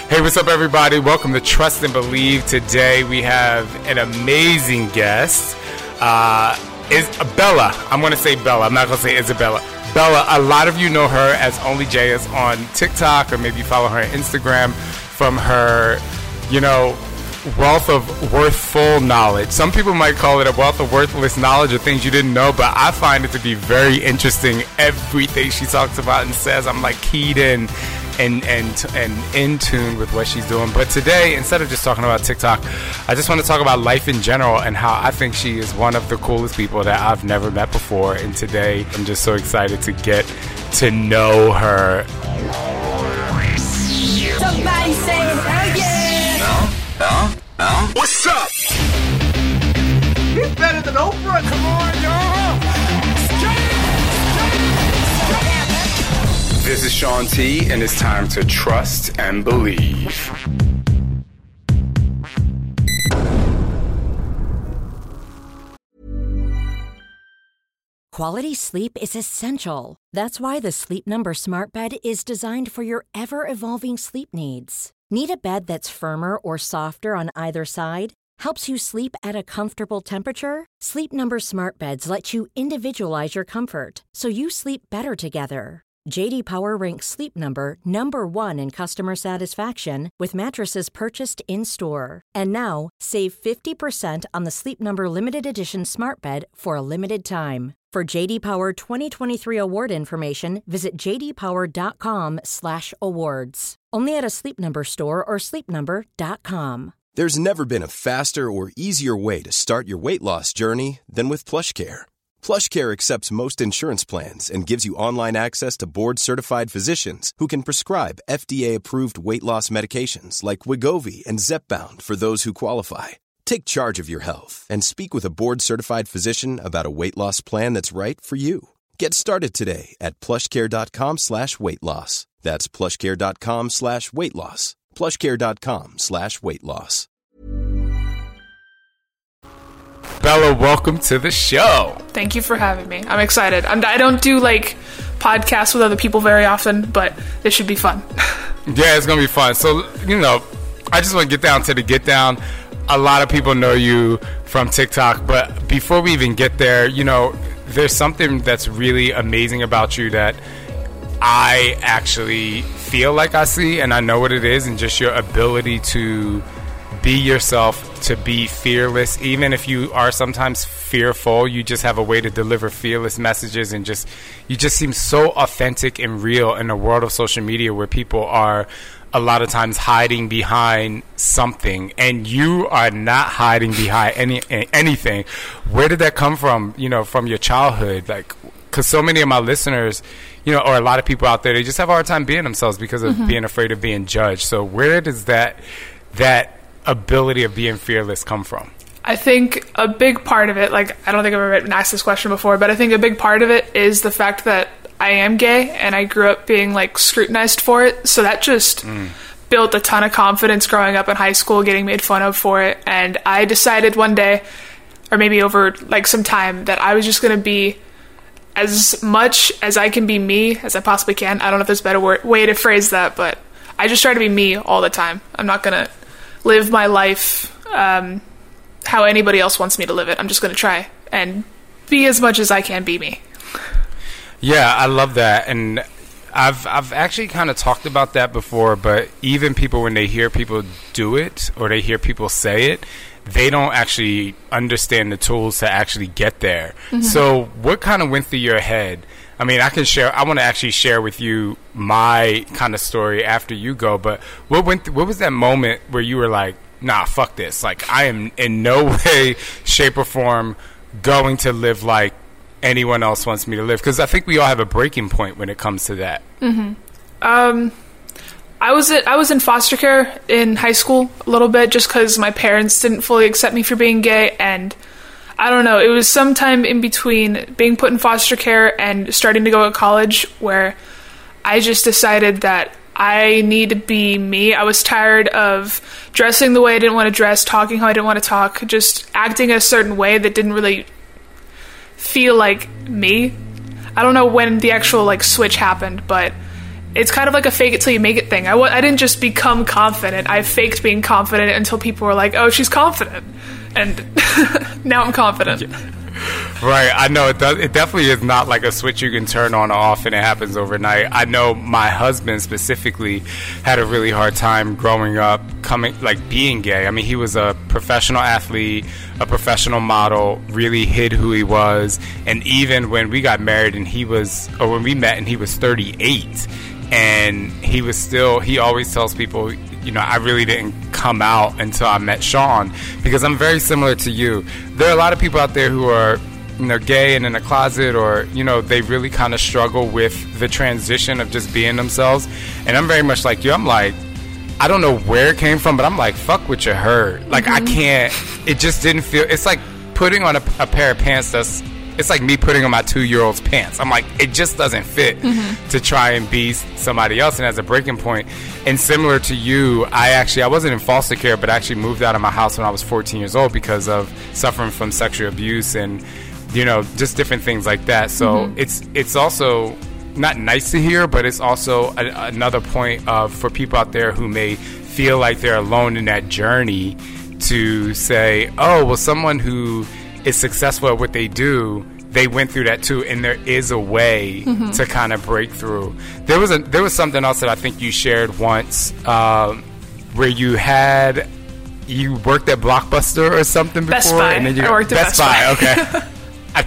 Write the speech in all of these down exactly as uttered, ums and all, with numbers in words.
Hey, what's up, everybody? Welcome to Trust and Believe. Today we have an amazing guest. Uh, is Bella. I'm going to say Bella. I'm not going to say Isabella. Bella, a lot of you know her as Only Jayus on TikTok, or maybe you follow her on Instagram from her, you know, wealth of worthful knowledge. Some people might call it a wealth of worthless knowledge or things you didn't know, but I find it to be very interesting. Everything she talks about and says, I'm like keyed in and and and in tune with what she's doing. But today, instead of just talking about TikTok, I just want to talk about life in general and how I think she is one of the coolest people that I've never met before. And today, I'm just so excited to get to know her. Somebody saying, hell yeah! No, no, no. What's up? He's better than Oprah. Come on, y'all. This is Sean T, and it's time to trust and believe. Quality sleep is essential. That's why the Sleep Number Smart Bed is designed for your ever-evolving sleep needs. Need a bed that's firmer or softer on either side? Helps you sleep at a comfortable temperature? Sleep Number Smart Beds let you individualize your comfort, so you sleep better together. J D Power ranks Sleep Number number one in customer satisfaction with mattresses purchased in-store. And now, save fifty percent on the Sleep Number Limited Edition Smart Bed for a limited time. For J D Power twenty twenty-three award information, visit j d power dot com slash awards. Only at a Sleep Number store or sleep number dot com. There's never been a faster or easier way to start your weight loss journey than with PlushCare. PlushCare accepts most insurance plans and gives you online access to board-certified physicians who can prescribe F D A-approved weight loss medications like Wegovy and Zepbound for those who qualify. Take charge of your health and speak with a board-certified physician about a weight loss plan that's right for you. Get started today at plushcare.com slash weight loss. That's plushcare.com slash weight loss. plushcare.com slash weight loss. Bella, welcome to the show. Thank you for having me. I'm excited. I'm, I don't do, like, podcasts with other people very often, but this should be fun. Yeah, it's going to be fun. So, you know, I just want to get down to the get down. A lot of people know you from TikTok, but before we even get there, you know, there's something that's really amazing about you that I actually feel like I see, and I know what it is, and just your ability to be yourself, to be fearless. Even if you are sometimes fearful, you just have a way to deliver fearless messages, and just you just seem so authentic and real in a world of social media where people are a lot of times hiding behind something, and you are not hiding behind any anything. Where did that come from, you know, from your childhood? Like, because so many of my listeners, you know, or a lot of people out there, they just have a hard time being themselves because of mm-hmm. being afraid of being judged. So where does that that ability of being fearless come from? I think a big part of it, like, I don't think I've ever been asked this question before, but I think a big part of it is the fact that I am gay, and I grew up being, like, scrutinized for it. So that just mm. built a ton of confidence growing up in high school, getting made fun of for it. And I decided one day, or maybe over, like, some time, that I was just going to be as much as I can be me as I possibly can. I don't know if there's a better word, way to phrase that, but I just try to be me all the time. I'm not going to live my life um, how anybody else wants me to live it. I'm just going to try and be as much as I can be me. Yeah, I love that. And I've I've actually kind of talked about that before, but even people, when they hear people do it or they hear people say it, they don't actually understand the tools to actually get there. Mm-hmm. So what kind of went through your head? I mean, I can share, I want to actually share with you my kind of story after you go, but what went th- what was that moment where you were like, nah, fuck this. Like, I am in no way, shape, or form going to live like anyone else wants me to live. Because I think we all have a breaking point when it comes to that. Mm-hmm. Um, I was at, I was in foster care in high school a little bit just because my parents didn't fully accept me for being gay, and I don't know, it was sometime in between being put in foster care and starting to go to college where I just decided that I need to be me. I was tired of dressing the way I didn't want to dress, talking how I didn't want to talk, just acting a certain way that didn't really feel like me. I don't know when the actual like switch happened, but it's kind of like a fake it till you make it thing. I w- I didn't just become confident. I faked being confident until people were like, oh, she's confident. And now I'm confident. Yeah. Right, I know it does. It definitely is not like a switch you can turn on or off and it happens overnight. I know my husband specifically had a really hard time growing up, coming like being gay. I mean, he was a professional athlete, a professional model, really hid who he was, and even when we got married and he was, or when we met and he was thirty-eight, and he was still. He always tells people, you know, I really didn't come out until I met Sean, because I'm very similar to you. There are a lot of people out there who are, you know, gay and in a closet, or, you know, they really kind of struggle with the transition of just being themselves. And I'm very much like you. I'm like, I don't know where it came from, but I'm like, fuck what you heard. Like, mm-hmm. I can't, it just didn't feel, it's like putting on a, a pair of pants that's, it's like me putting on my two-year-old's pants. I'm like, it just doesn't fit mm-hmm. to try and be somebody else. And as a breaking point, and similar to you, I actually, I wasn't in foster care, but I actually moved out of my house when I was fourteen years old because of suffering from sexual abuse and, you know, just different things like that. So mm-hmm. it's it's also not nice to hear, but it's also a, another point of, for people out there who may feel like they're alone in that journey, to say, oh, well, someone who is successful at what they do, they went through that too, and there is a way mm-hmm. to kind of break through. There was a there was something else that I think you shared once, um, where you had you worked at Blockbuster or something before. Best Buy. And then you, I worked at Best, Best Buy. Buy. Okay.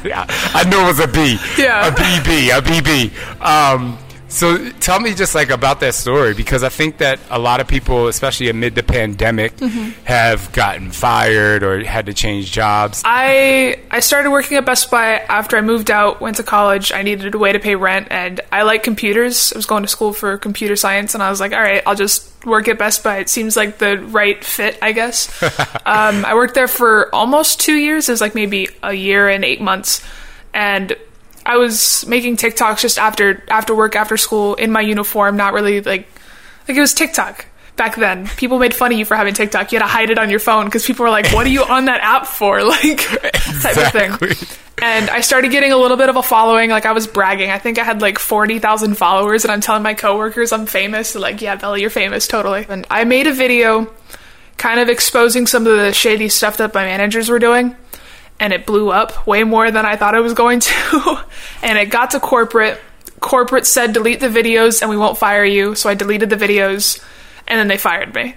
I, I knew it was a B. Yeah. A B B. A B B. Um, So tell me just like about that story, because I think that a lot of people, especially amid the pandemic, mm-hmm. have gotten fired or had to change jobs. I I started working at Best Buy after I moved out, went to college. I needed a way to pay rent, and I like computers. I was going to school for computer science, and I was like, all right, I'll just work at Best Buy. It seems like the right fit, I guess. um, I worked there for almost two years. It was like maybe a year and eight months. And I was making TikToks just after after work, after school, in my uniform, not really like, like it was TikTok back then. People made fun of you for having TikTok. You had to hide it on your phone because people were like, what are you on that app for? Like, type Exactly. of thing. And I started getting a little bit of a following. Like, I was bragging. I think I had like forty thousand followers, and I'm telling my coworkers I'm famous. They're like, yeah, Belly, you're famous, totally. And I made a video kind of exposing some of the shady stuff that my managers were doing. And it blew up way more than I thought it was going to. And it got to corporate. Corporate said, delete the videos and we won't fire you. So I deleted the videos, and then they fired me.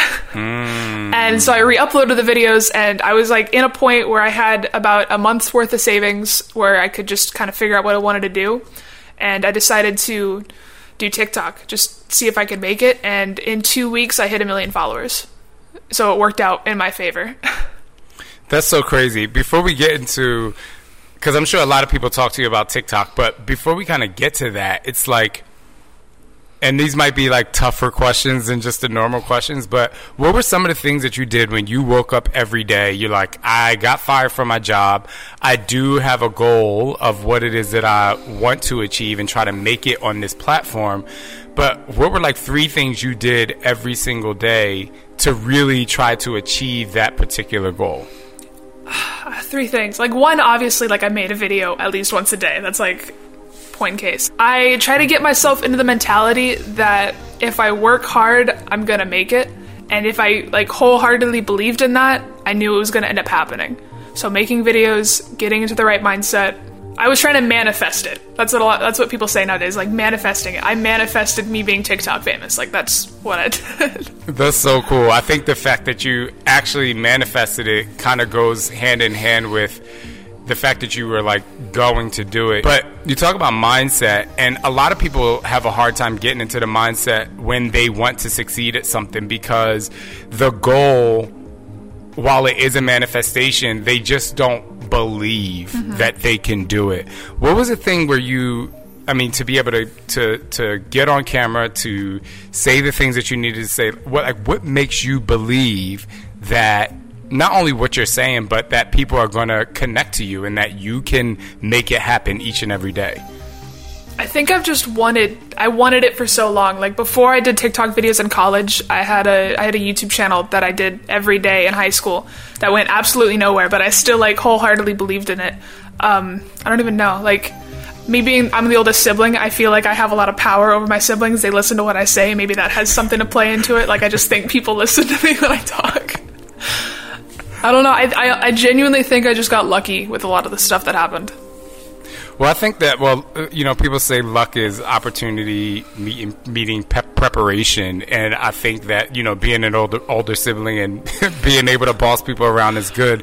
mm. And so I re-uploaded the videos, and I was like in a point where I had about a month's worth of savings where I could just kind of figure out what I wanted to do. And I decided to do TikTok, just see if I could make it. And in two weeks, I hit a million followers. So it worked out in my favor. That's so crazy. Before we get into, because I'm sure a lot of people talk to you about TikTok, but before we kind of get to that, it's like, and these might be like tougher questions than just the normal questions, but what were some of the things that you did when you woke up every day? You're like, I got fired from my job. I do have a goal of what it is that I want to achieve and try to make it on this platform. But what were like three things you did every single day to really try to achieve that particular goal? Three things. Like, one, obviously, like, I made a video at least once a day. That's like point in case. I try to get myself into the mentality that if I work hard, I'm gonna make it. And if I like wholeheartedly believed in that, I knew it was gonna end up happening. So making videos, getting into the right mindset. I was trying to manifest it. That's what a lot, that's what people say nowadays, like manifesting it. I manifested me being TikTok famous. Like, that's what I did. That's so cool. I think the fact that you actually manifested it kind of goes hand in hand with the fact that you were like going to do it. But you talk about mindset, and a lot of people have a hard time getting into the mindset when they want to succeed at something, because the goal, while it is a manifestation, they just don't believe mm-hmm. that they can do it. What was the thing where you, I mean, to be able to, to, to get on camera, to say the things that you needed to say, what, like, what makes you believe that not only what you're saying, but that people are going to connect to you and that you can make it happen each and every day? I think I've just wanted, I wanted it for so long. Like, before I did TikTok videos in college, I had a, I had a YouTube channel that I did every day in high school that went absolutely nowhere, but I still like wholeheartedly believed in it. Um, I don't even know. Like, me being, I'm the oldest sibling, I feel like I have a lot of power over my siblings. They listen to what I say. Maybe that has something to play into it. Like, I just think people listen to me when I talk. I don't know. I, I, I genuinely think I just got lucky with a lot of the stuff that happened. Well, I think that, well, you know, people say luck is opportunity meeting, meeting pep preparation. And I think that, you know, being an older, older sibling and being able to boss people around is good.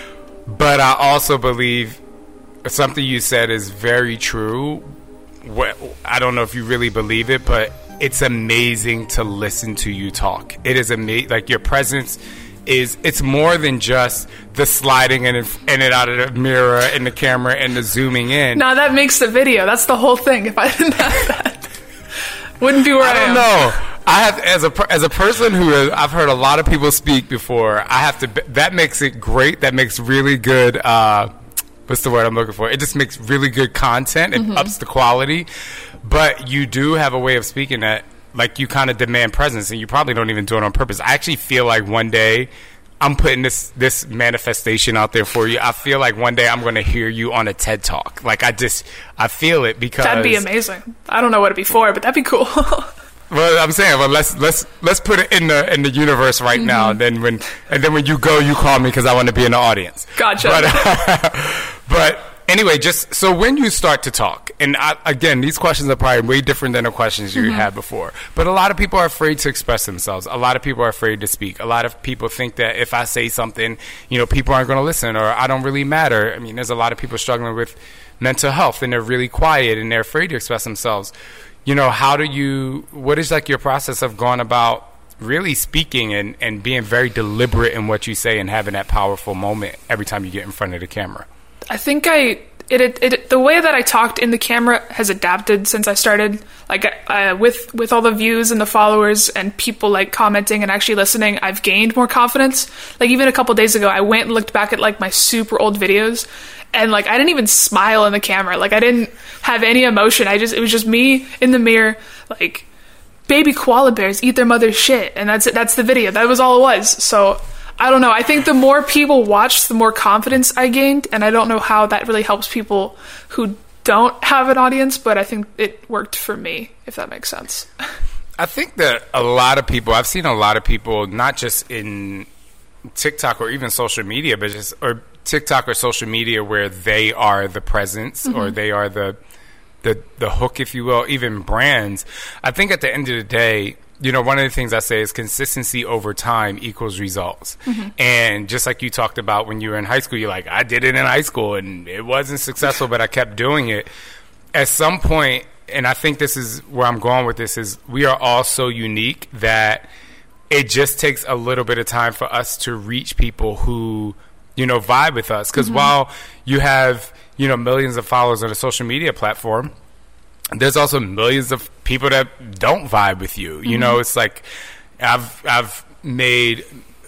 But I also believe something you said is very true. What, I don't know if you really believe it, but it's amazing to listen to you talk. It is amazing. Like, your presence is, it's more than just the sliding in, in and out of the mirror and the camera and the zooming in. No, that makes the video. That's the whole thing. If I didn't have that, wouldn't be where I, I don't am. know. I have, as a as a person who has, I've heard a lot of people speak before. I have to. That makes it great. That makes really good. Uh, what's the word I'm looking for? It just makes really good content. It mm-hmm. ups the quality. But you do have a way of speaking that, like, you kind of demand presence, and you probably don't even do it on purpose. I actually feel like one day I'm putting this this manifestation out there for you. I feel like one day I'm going to hear you on a TED Talk. Like, I just, I feel it because that'd be amazing. I don't know what it'd be for, but that'd be cool. Well, I'm saying, well, let's let's let's put it in the in the universe right mm-hmm. now. And then when and then when you go, you call me because I want to be in the audience. Gotcha. But, uh, but anyway, just so when you start to talk, and I, again, these questions are probably way different than the questions you mm-hmm. had before. But a lot of people are afraid to express themselves. A lot of people are afraid to speak. A lot of people think that if I say something, you know, people aren't going to listen, or I don't really matter. I mean, there's a lot of people struggling with mental health, and they're really quiet, and they're afraid to express themselves. You know, how do you, what is like your process of going about really speaking and, and being very deliberate in what you say and having that powerful moment every time you get in front of the camera? I think I, it, it, it the way that I talked in the camera has adapted since I started, like, uh, with, with all the views and the followers and people, like, commenting and actually listening, I've gained more confidence. Like, even a couple days ago, I went and looked back at, like, my super old videos, and, like, I didn't even smile in the camera. Like, I didn't have any emotion. I just, it was just me in the mirror, like, baby koala bears eat their mother's shit. And that's it. That's the video. That was all it was. So, I don't know. I think the more people watched, the more confidence I gained. And I don't know how that really helps people who don't have an audience, but I think it worked for me, if that makes sense. I think that a lot of people, I've seen a lot of people, not just in TikTok or even social media, but just, or TikTok or social media, where they are the presence mm-hmm. or they are the, the the hook, if you will, even brands. I think at the end of the day, you know, one of the things I say is consistency over time equals results. Mm-hmm. And just like you talked about when you were in high school, you're like, I did it in high school and it wasn't successful, but I kept doing it. At some point, and I think this is where I'm going with this, is we are all so unique that it just takes a little bit of time for us to reach people who, you know, vibe with us. Because mm-hmm. while you have, you know, millions of followers on a social media platform, there's also millions of people that don't vibe with you. You mm-hmm. know, it's like I've I've made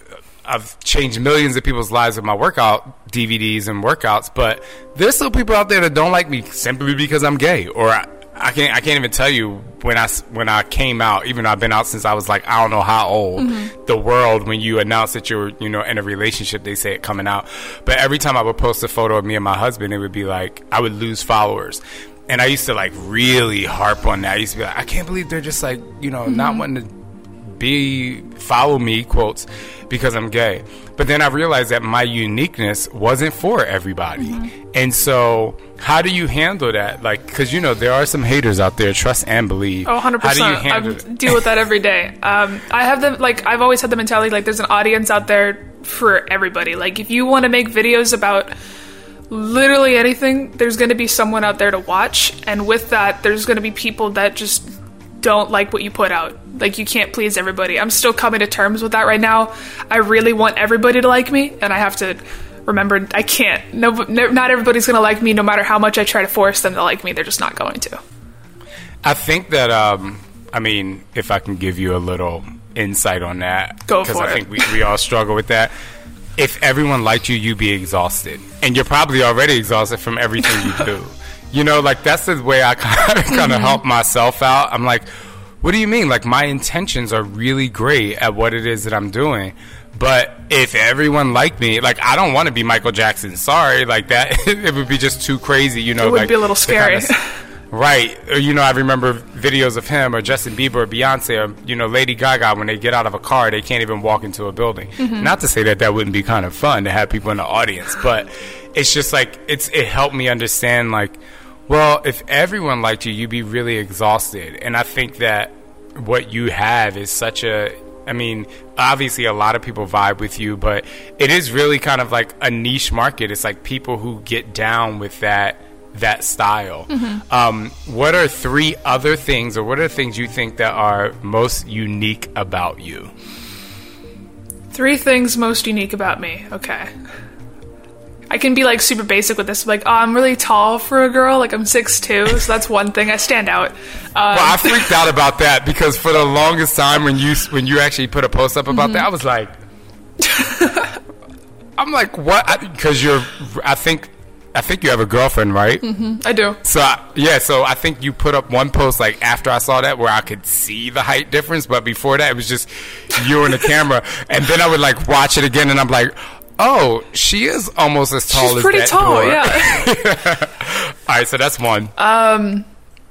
I've changed millions of people's lives with my workout D V Ds and workouts, but there's still people out there that don't like me simply because I'm gay, or I, I can't I can't even tell you when I when I came out. Even though I've been out since I was like, I don't know how old. Mm-hmm. The world, when you announce that you're, you know, in a relationship, they say it coming out. But every time I would post a photo of me and my husband, it would be like I would lose followers. And I used to like really harp on that. I used to be like, I can't believe they're just like, you know, mm-hmm. not wanting to be follow me, quotes, because I'm gay. But then I realized that my uniqueness wasn't for everybody. Mm-hmm. And so how do you handle that? Like, because, you know, there are some haters out there, trust and believe. Oh, one hundred percent. How do you handle I it? deal with that every day. Um, I have the, like, I've always had the mentality, like, there's an audience out there for everybody. Like, if you want to make videos about literally anything, there's going to be someone out there to watch. And with that, there's going to be people that just don't like what you put out. Like, you can't please everybody. I'm still coming to terms with that right now. I really want everybody to like me, and I have to remember I can't. No, not everybody's going to like me, no matter how much I try to force them to like me. They're just not going to. I think that, um, I mean, if I can give you a little insight on that. Go for it. Because I think we, we all struggle with that. If everyone liked you, you'd be exhausted. And you're probably already exhausted from everything you do. You know, like, that's the way I kind of mm-hmm. help myself out. I'm like, what do you mean? Like, my intentions are really great at what it is that I'm doing. But if everyone liked me, like, I don't want to be Michael Jackson. Sorry, like that, it would be just too crazy, you know. It would like, be a little scary. Kind of, right. Or, you know, I remember videos of him or Justin Bieber or Beyonce or, you know, Lady Gaga, when they get out of a car, they can't even walk into a building. Mm-hmm. Not to say that that wouldn't be kind of fun to have people in the audience, but it's just like, it's it helped me understand, like, well, if everyone liked you, you'd be really exhausted. And I think that what you have is such a, I mean, obviously a lot of people vibe with you, but it is really kind of like a niche market. It's like people who get down with that that style. Mm-hmm. Um, what are three other things, or what are things you think that are most unique about you? Three things most unique about me. Okay. I can be like super basic with this, like, oh, I'm really tall for a girl, like I'm six two, so that's one thing. I stand out. Um, well, I freaked out about that because for the longest time when you when you actually put a post up about mm-hmm. that, I was like, I'm like, what? Because you're, I think, I think you have a girlfriend, right? Mm-hmm. I do. So yeah, so I think you put up one post like after I saw that where I could see the height difference, but before that it was just you and the camera, and then I would like watch it again, and I'm like, oh, she is almost as tall She's as pretty that tall, door. Yeah. All right, so that's one. Um,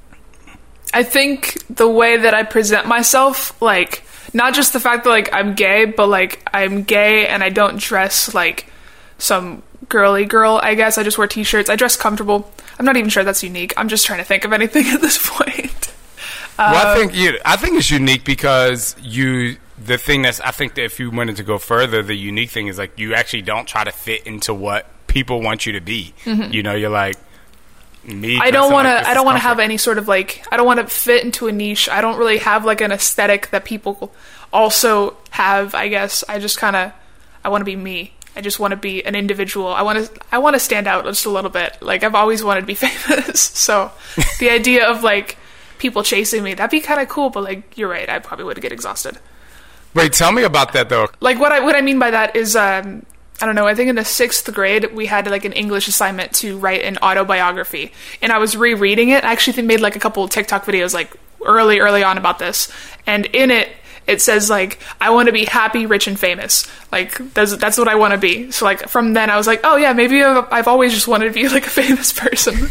I think the way that I present myself, like, not just the fact that, like, I'm gay, but, like, I'm gay and I don't dress like some girly girl, I guess. I just wear t-shirts. I dress comfortable. I'm not even sure that's unique. I'm just trying to think of anything at this point. Well, um, I think you, I think it's unique because you... The thing that's, I think that if you wanted to go further, the unique thing is like you actually don't try to fit into what people want you to be. Mm-hmm. You know, you're like me. I don't want to. Like I don't want to have any sort of like. I don't want to fit into a niche. I don't really have like an aesthetic that people also have. I guess I just kind of. I want to be me. I just want to be an individual. I want to. I want to stand out just a little bit. Like I've always wanted to be famous. So the idea of like people chasing me, that'd be kind of cool. But like you're right. I probably would get exhausted. Wait, tell me about that though. Like what I what I mean by that is, um, I don't know. I think in the sixth grade we had like an English assignment to write an autobiography, and I was rereading it. I actually made like a couple of TikTok videos like early, early on about this, and in it it says like I want to be happy, rich, and famous. Like that's that's what I want to be. So like from then I was like, oh yeah, maybe I've, I've always just wanted to be like a famous person.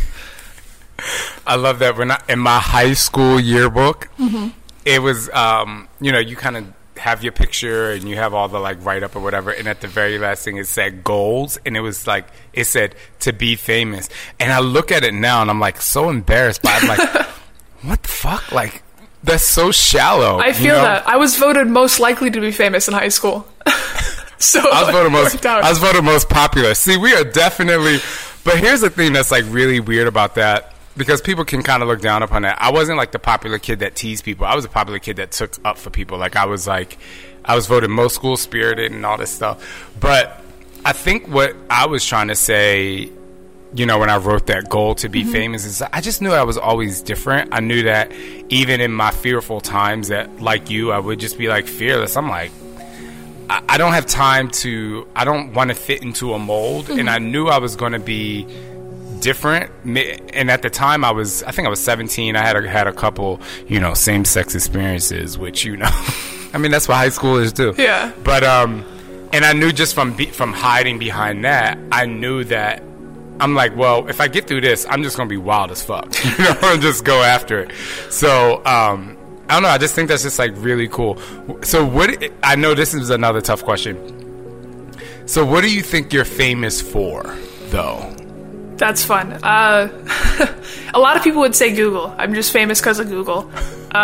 I love that. When I, in my high school yearbook, mm-hmm. it was um, you know you kind of have your picture and you have all the like write up or whatever, and at the very last thing it said goals, and it was like it said to be famous, and I look at it now and I'm like so embarrassed, but I'm like what the fuck, like that's so shallow. I feel you know? that I was voted most likely to be famous in high school. So I was voted most out. I was voted most popular. See, we are definitely, but here's the thing that's like really weird about that, because people can kind of look down upon that. I wasn't like the popular kid that teased people. I was a popular kid that took up for people. Like I was like, I was voted most school spirited and all this stuff. But I think what I was trying to say, you know, when I wrote that goal to be mm-hmm. famous, is I just knew I was always different. I knew that even in my fearful times that, like you, I would just be like fearless. I'm like, I, I don't have time to, I don't want to fit into a mold. Mm-hmm. And I knew I was going to be different, and at the time I was I think I was seventeen. I had a, had a couple, you know, same-sex experiences, which, you know, I mean that's what high school is too. Yeah. But um and I knew just from be, from hiding behind that, I knew that I'm like, well, if I get through this, I'm just gonna be wild as fuck, you know, and just go after it. So um I don't know, I just think that's just like really cool. So what, I know this is another tough question, so what do you think you're famous for though? That's fun. Uh, a lot of people would say Google. I'm just famous because of Google. Um,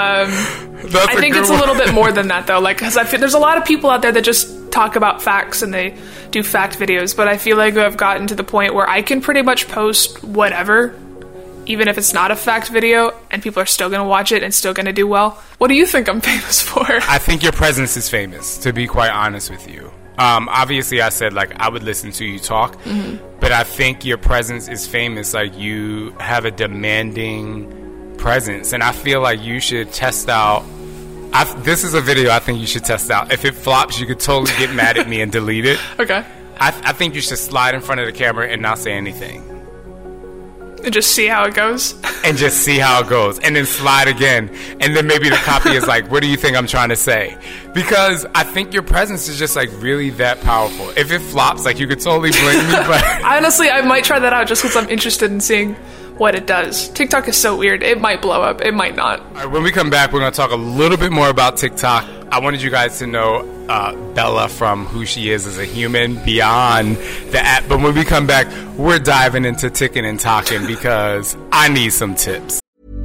I think it's a little bit more than that, though. Like, because I feel there's a lot of people out there that just talk about facts and they do fact videos. But I feel like I've gotten to the point where I can pretty much post whatever, even if it's not a fact video, and people are still going to watch it and still going to do well. What do you think I'm famous for? I think your presence is famous, to be quite honest with you. Um, obviously, I said, like, I would listen to you talk, mm-hmm. but I think your presence is famous. Like, you have a demanding presence, and I feel like you should test out. I've, this is a video I think you should test out. If it flops, you could totally get mad at me and delete it. Okay. I, I think you should slide in front of the camera and not say anything. And just see how it goes. And just see how it goes. And then slide again. And then maybe the copy is like, what do you think I'm trying to say? Because I think your presence is just like really that powerful. If it flops, like you could totally blame me. But honestly, I might try that out just because I'm interested in seeing what it does. TikTok is so weird. It might blow up. It might not. All right, when we come back, we're going to talk a little bit more about TikTok. I wanted you guys to know uh, Bella from who she is as a human beyond the app. But when we come back, we're diving into Ticking and Talking because I need some tips.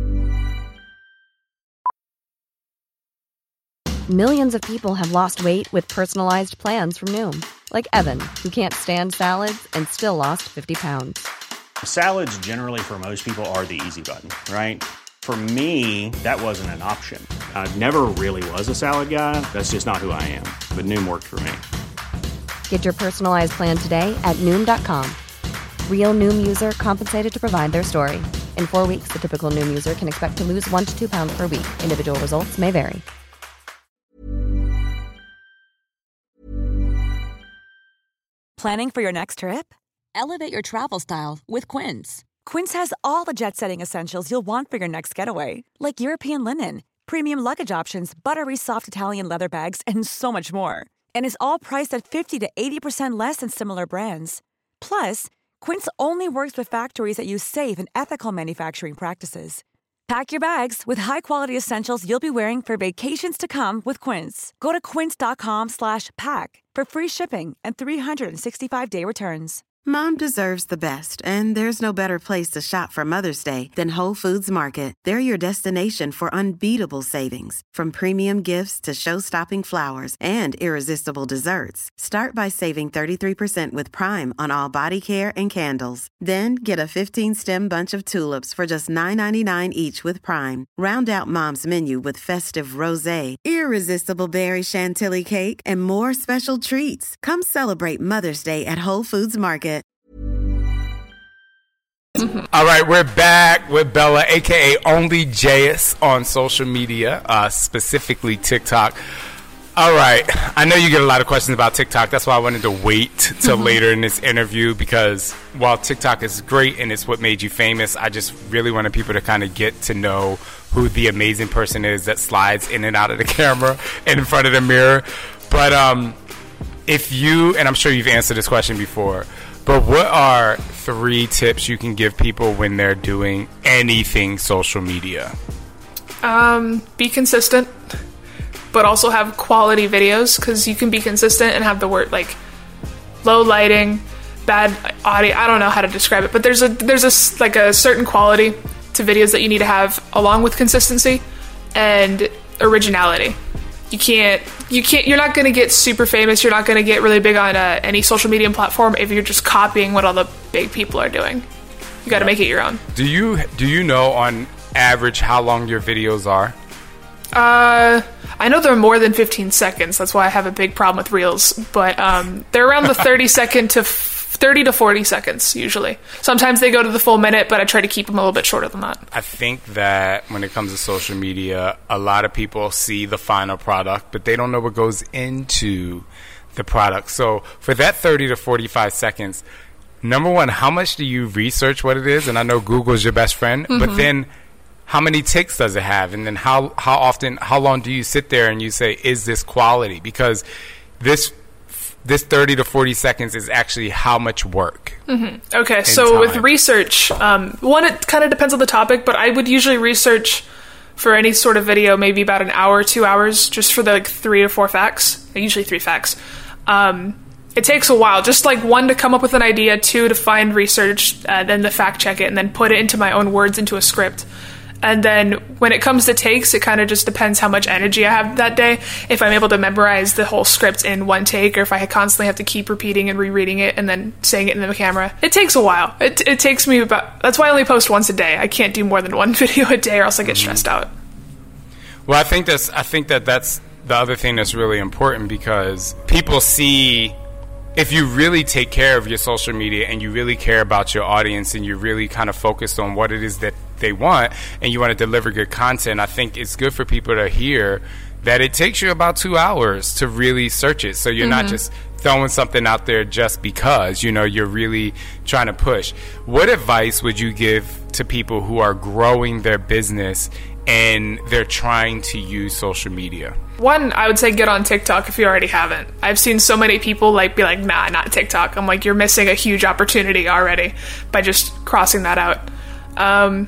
Millions of people have lost weight with personalized plans from Noom. Like Evan, who can't stand salads and still lost fifty pounds. Salads generally for most people are the easy button, right? For me, that wasn't an option. I never really was a salad guy. That's just not who I am. But Noom worked for me. Get your personalized plan today at Noom dot com. Real Noom user compensated to provide their story. In four weeks, the typical Noom user can expect to lose one to two pounds per week. Individual results may vary. Planning for your next trip? Elevate your travel style with Quince. Quince has all the jet-setting essentials you'll want for your next getaway, like European linen, premium luggage options, buttery soft Italian leather bags, and so much more. And is all priced at fifty to eighty percent less than similar brands. Plus, Quince only works with factories that use safe and ethical manufacturing practices. Pack your bags with high-quality essentials you'll be wearing for vacations to come with Quince. Go to quince.com slash pack for free shipping and three sixty-five day returns. Mom deserves the best, and there's no better place to shop for Mother's Day than Whole Foods Market. They're your destination for unbeatable savings, from premium gifts to show-stopping flowers and irresistible desserts. Start by saving thirty-three percent with Prime on all body care and candles. Then get a fifteen-stem bunch of tulips for just nine ninety-nine each with Prime. Round out Mom's menu with festive rosé, irresistible berry chantilly cake, and more special treats. Come celebrate Mother's Day at Whole Foods Market. All right, we're back with Bella, a k a. Only J S on social media, uh, specifically TikTok. All right, I know you get a lot of questions about TikTok. That's why I wanted to wait till mm-hmm. later in this interview, because while TikTok is great and it's what made you famous, I just really wanted people to kind of get to know who the amazing person is that slides in and out of the camera and in front of the mirror. But um, if you, and I'm sure you've answered this question before, but what are three tips you can give people when they're doing anything social media? Um, be consistent, but also have quality videos, because you can be consistent and have the word like low lighting, bad audio. I don't know how to describe it, but there's a there's a like a certain quality to videos that you need to have, along with consistency and originality. You can't, you can't, you're not going to get super famous. You're not going to get really big on uh, any social media platform if you're just copying what all the big people are doing. You got to make it your own. Do you, do you know on average how long your videos are? Uh, I know they're more than fifteen seconds. That's why I have a big problem with Reels. But um, they're around the thirty second to thirty to forty seconds usually. Sometimes they go to the full minute, but I try to keep them a little bit shorter than that. I think that when it comes to social media, a lot of people see the final product, but they don't know what goes into the product. So for that thirty to forty-five seconds, number one, how much do you research what it is? And I know Google's your best friend, mm-hmm. but then how many takes does it have? And then how, how often, how long do you sit there and you say, is this quality? Because this this thirty to forty seconds is actually how much work. Mm-hmm. Okay, so time. With research, um, one, it kind of depends on the topic, but I would usually research for any sort of video maybe about an hour, two hours, just for the like three to four facts, usually three facts. Um, it takes a while, just like one, to come up with an idea, two, to find research, uh, then to fact check it, and then put it into my own words into a script. And then when it comes to takes, it kind of just depends how much energy I have that day. If I'm able to memorize the whole script in one take, or if I constantly have to keep repeating and rereading it and then saying it in the camera. It takes a while. It, it takes me about... That's why I only post once a day. I can't do more than one video a day or else I get stressed out. Well, I think that's, I think that that's the other thing that's really important, because people see... If you really take care of your social media and you really care about your audience and you're really kind of focused on what it is that they want and you want to deliver good content, I think it's good for people to hear that it takes you about two hours to really search it. So you're mm-hmm. not just throwing something out there just because, you know, you're really trying to push. What advice would you give to people who are growing their business and they're trying to use social media? One, I would say get on TikTok if you already haven't. I've seen so many people like be like, nah, not TikTok. I'm like, you're missing a huge opportunity already by just crossing that out. Um,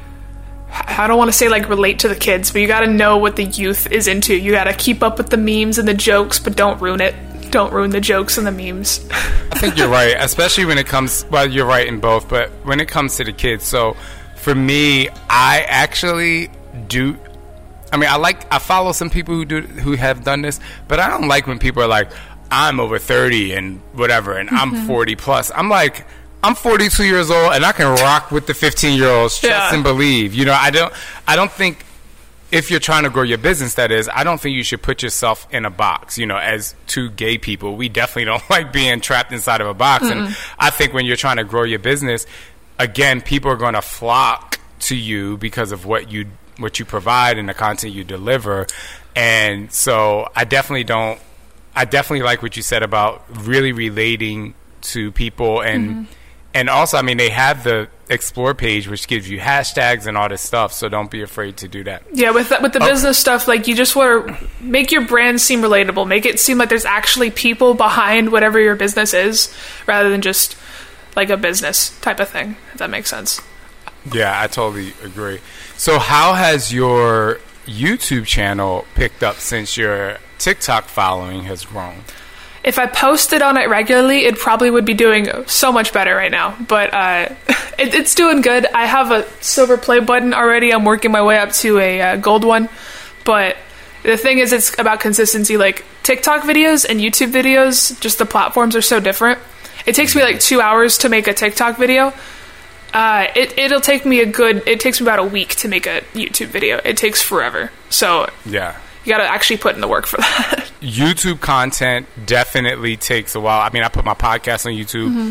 I don't want to say like relate to the kids, but you got to know what the youth is into. You got to keep up with the memes and the jokes, but don't ruin it. Don't ruin the jokes and the memes. I think you're right, especially when it comes, well, you're right in both, but when it comes to the kids. So for me, I actually do, I mean, I like, I follow some people who do, who have done this, but I don't like when people are like, I'm over thirty and whatever, and mm-hmm. I'm forty plus. I'm like, I'm forty-two years old and I can rock with the fifteen year olds, trust yeah. and believe. You know, I don't, I don't think, if you're trying to grow your business, that is, I don't think you should put yourself in a box. You know, as two gay people, we definitely don't like being trapped inside of a box. Mm-mm. And I think when you're trying to grow your business, again, people are going to flock to you because of what you what you provide and the content you deliver. And so I definitely don't, I definitely like what you said about really relating to people. And mm-hmm. and also, I mean, they have the Explore page, which gives you hashtags and all this stuff, so don't be afraid to do that. Yeah, with the, with the okay. business stuff, like, you just want to make your brand seem relatable, make it seem like there's actually people behind whatever your business is, rather than just like a business type of thing, if that makes sense. Yeah, I totally agree. So how has your YouTube channel picked up since your TikTok following has grown? If I posted on it regularly, it probably would be doing so much better right now. But uh, it, it's doing good. I have a silver play button already. I'm working my way up to a uh, gold one. But the thing is, it's about consistency. Like, TikTok videos and YouTube videos, just the platforms are so different. It takes me like two hours to make a TikTok video. Uh, it, it'll take me a good... It takes me about a week to make a YouTube video. It takes forever. So... yeah. You got to actually put in the work for that. YouTube content definitely takes a while. I mean, I put my podcast on YouTube, mm-hmm.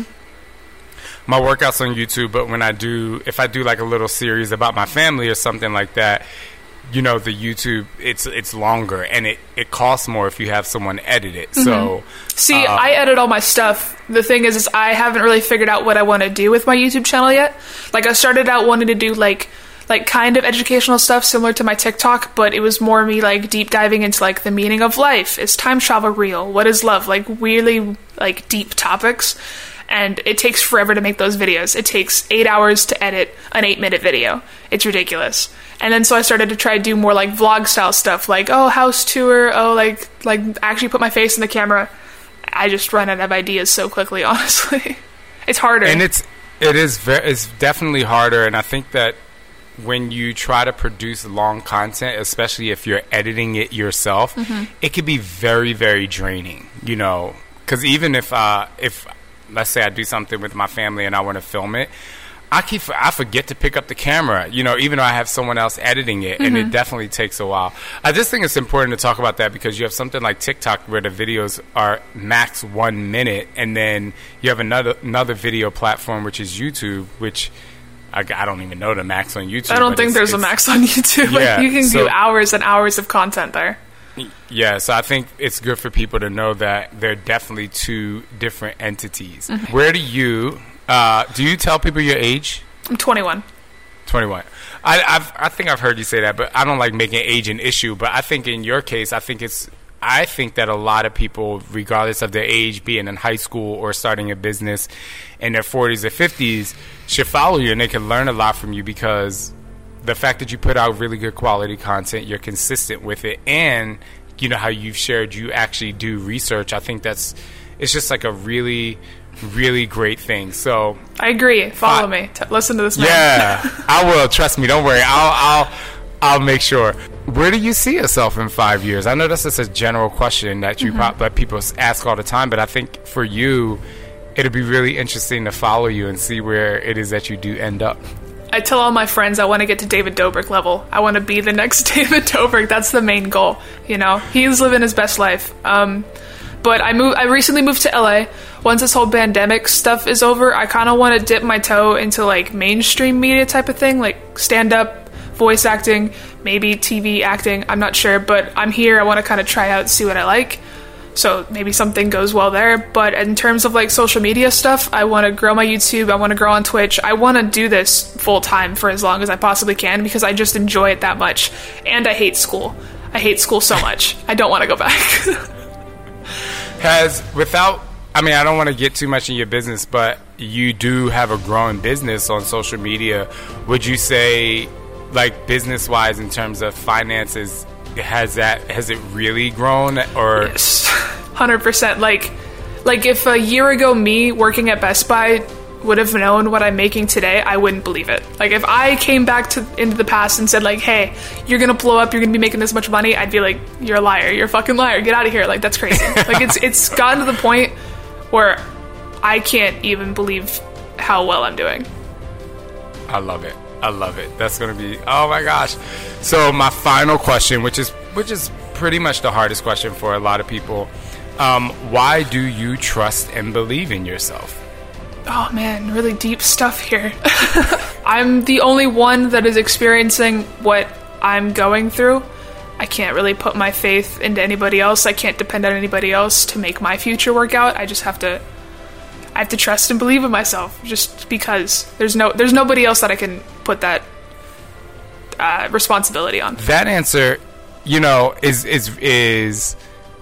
my workouts on YouTube, but when I do, if I do like a little series about my family or something like that, you know, the YouTube, it's it's longer and it, it costs more if you have someone edit it. Mm-hmm. So, see, um, I edit all my stuff. The thing is, is I haven't really figured out what I want to do with my YouTube channel yet. Like, I started out wanting to do like like kind of educational stuff similar to my TikTok, but it was more me like deep diving into like the meaning of life. Is time travel real? What is love? Like really like deep topics. And it takes forever to make those videos. It takes eight hours to edit an eight minute video. It's ridiculous. And then so I started to try to do more like vlog style stuff, like, oh, house tour, oh, like like actually put my face in the camera. I just run out of ideas so quickly, honestly. It's harder. And it's it is very, it's definitely harder, and I think that when you try to produce long content, especially if you're editing it yourself, mm-hmm. it can be very, very draining, you know, because even if, uh, if let's say I do something with my family and I want to film it, I keep I forget to pick up the camera, you know, even though I have someone else editing it, mm-hmm. and it definitely takes a while. I just think it's important to talk about that because you have something like TikTok where the videos are max one minute, and then you have another another video platform, which is YouTube, which I, I don't even know the max on YouTube. I don't think there's a max on YouTube. Yeah, like, you can so, do hours and hours of content there. Yeah, so I think it's good for people to know that they're definitely two different entities. Mm-hmm. Where do you, uh, do you tell people your age? I'm twenty-one. twenty-one. I I've, I think I've heard you say that, but I don't like making age an issue. But I think in your case, I think it's, I think that a lot of people, regardless of their age, being in high school or starting a business in their forties or fifties, should follow you, and they can learn a lot from you because the fact that you put out really good quality content, you're consistent with it, and you know how you've shared you actually do research. I think that's, it's just like a really, really great thing. So I agree. Follow uh, me. T- listen to this man. Yeah, I will. Trust me. Don't worry. I'll, I'll, I'll make sure. Where do you see yourself in five years? I know that's just a general question that you mm-hmm. pro- that people ask all the time, but I think for you, it'd be really interesting to follow you and see where it is that you do end up. I tell all my friends I want to get to David Dobrik level. I want to be the next David Dobrik. That's the main goal. You know, he's living his best life. Um, but I moved. I recently moved to L A. Once this whole pandemic stuff is over, I kind of want to dip my toe into like mainstream media type of thing, like stand up, voice acting, maybe T V acting, I'm not sure, but I'm here, I want to kind of try out, see what I like. So maybe something goes well there. But in terms of like social media stuff, I want to grow my YouTube. I want to grow on Twitch. I want to do this full time for as long as I possibly can because I just enjoy it that much. And I hate school. I hate school so much. I don't want to go back. Has, without, I mean, I don't want to get too much in your business, but you do have a growing business on social media. Would you say, like, business-wise in terms of finances, has that has it really grown? Or yes, one hundred percent. Like, like if a year ago me working at Best Buy would have known what I'm making today, I wouldn't believe it. Like, if I came back to into the past and said, like, hey, you're gonna blow up, you're gonna be making this much money, I'd be like, you're a liar, you're a fucking liar, get out of here. Like, that's crazy. Like, it's it's gotten to the point where I can't even believe how well I'm doing. I love it. I love it. That's gonna be, oh my gosh. So my final question, which is which is pretty much the hardest question for a lot of people, um, why do you trust and believe in yourself? Oh man, really deep stuff here. I'm the only one that is experiencing what I'm going through. I can't really put my faith into anybody else. I can't depend on anybody else to make my future work out. I just have to I have to trust and believe in myself just because there's no there's nobody else that I can put that uh, responsibility on. That answer, you know, is is is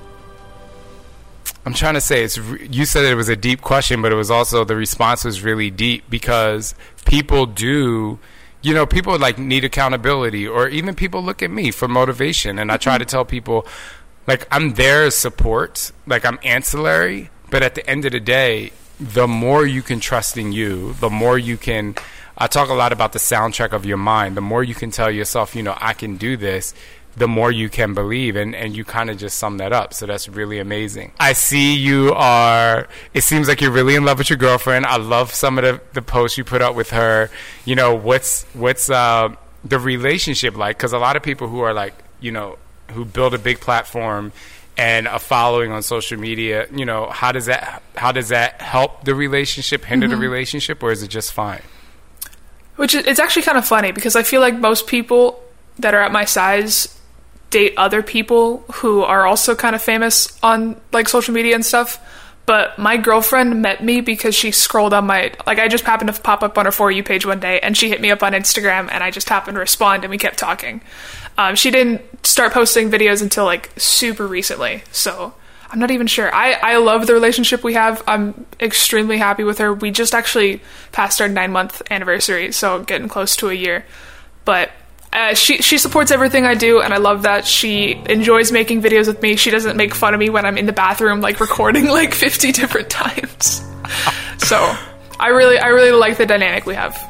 I'm trying to say, it's. You said it was a deep question, but it was also, the response was really deep because people do, you know, people like need accountability, or even people look at me for motivation. And I try to tell people, like, I'm there as support, like I'm ancillary, but at the end of the day, the more you can trust in you, the more you can, I talk a lot about the soundtrack of your mind, the more you can tell yourself, you know, I can do this, the more you can believe, and, and you kind of just sum that up. So that's really amazing. I see you are, it seems like you're really in love with your girlfriend. I love some of the, the posts you put up with her. You know, what's what's uh, the relationship like? Because a lot of people who are like, you know, who build a big platform and a following on social media, you know, how does that how does that help the relationship, hinder mm-hmm. the relationship, or is it just fine? Which is, it's actually kind of funny because I feel like most people that are at my size date other people who are also kind of famous on like social media and stuff. But my girlfriend met me because she scrolled on my, like, I just happened to pop up on her For You page one day and she hit me up on Instagram and I just happened to respond and we kept talking. Um, she didn't start posting videos until like super recently. So I'm not even sure. I, I love the relationship we have. I'm extremely happy with her. We just actually passed our nine month anniversary. So getting close to a year, but Uh, she she supports everything I do, and I love that. She enjoys making videos with me. She doesn't make fun of me when I'm in the bathroom, like recording like fifty different times. So I really I really like the dynamic we have.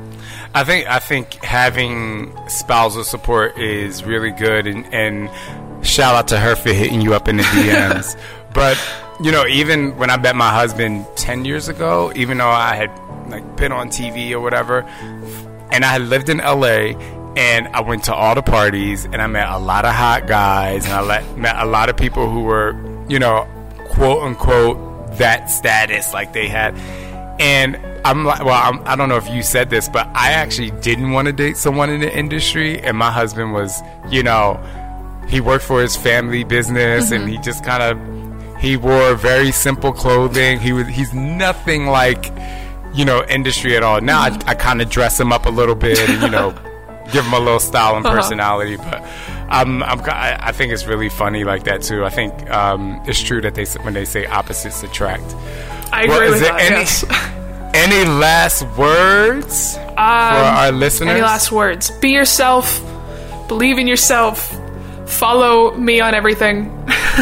I think I think having spousal support is really good, and, and shout out to her for hitting you up in the D Ms. But you know, even when I met my husband ten years ago, even though I had like been on T V or whatever, and I had lived in L A. And I went to all the parties, and I met a lot of hot guys, and I let, met a lot of people who were, you know, quote unquote, that status, like they had. And I'm like, well, I'm, I don't know if you said this, but I actually didn't want to date someone in the industry. And my husband was, you know, he worked for his family business, mm-hmm. and he just kind of, he wore very simple clothing. He was, he's nothing like, you know, industry at all. Now mm-hmm. I, I kind of dress him up a little bit, and, you know, give them a little style and personality, uh-huh. but um, I'm, I think it's really funny like that too. I think um, it's true that they when they say opposites attract. I agree well, with that. Any, yes. any last words um, for our listeners? Any last words? Be yourself. Believe in yourself. Follow me on everything.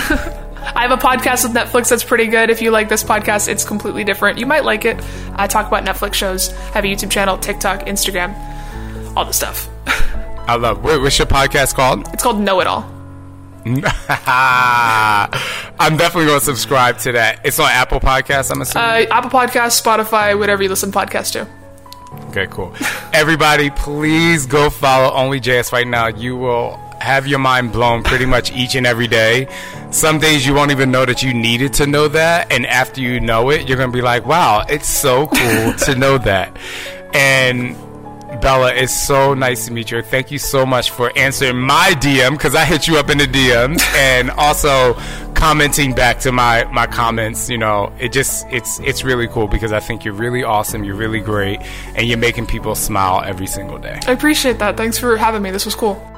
I have a podcast with Netflix that's pretty good. If you like this podcast, it's completely different. You might like it. I talk about Netflix shows. I have a YouTube channel, TikTok, Instagram, all the stuff. I love. Wait, what's your podcast called? It's called Know It All. I'm definitely going to subscribe to that. It's on Apple Podcasts, I'm assuming. Uh, Apple Podcasts, Spotify, whatever you listen to podcasts to. Okay, cool. Everybody, please go follow Only J S right now. You will have your mind blown pretty much each and every day. Some days you won't even know that you needed to know that, and after you know it, you're going to be like, wow, it's so cool to know that. And Bella, it's so nice to meet you. Thank you so much for answering my D M, because I hit you up in the D Ms, and also commenting back to my, my comments. You know, it just it's it's really cool, because I think you're really awesome, you're really great, and you're making people smile every single day. I appreciate that. Thanks for having me. This was cool.